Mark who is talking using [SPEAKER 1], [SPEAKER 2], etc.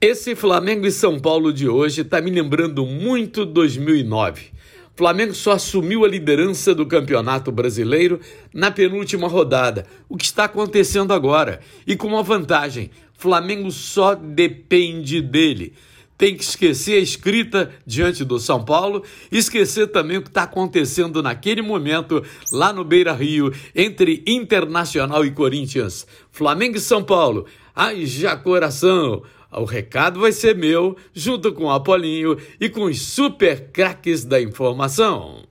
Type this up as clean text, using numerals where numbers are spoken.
[SPEAKER 1] Esse Flamengo e São Paulo de hoje está me lembrando muito 2009. O Flamengo só assumiu a liderança do Campeonato Brasileiro na penúltima rodada, o que está acontecendo agora. E com uma vantagem, Flamengo só depende dele. Tem que esquecer a escrita diante do São Paulo, esquecer também o que está acontecendo naquele momento lá no Beira-Rio, entre Internacional e Corinthians. Flamengo e São Paulo, haja coração! O recado vai ser meu, junto com o Apolinho e com os super craques da informação.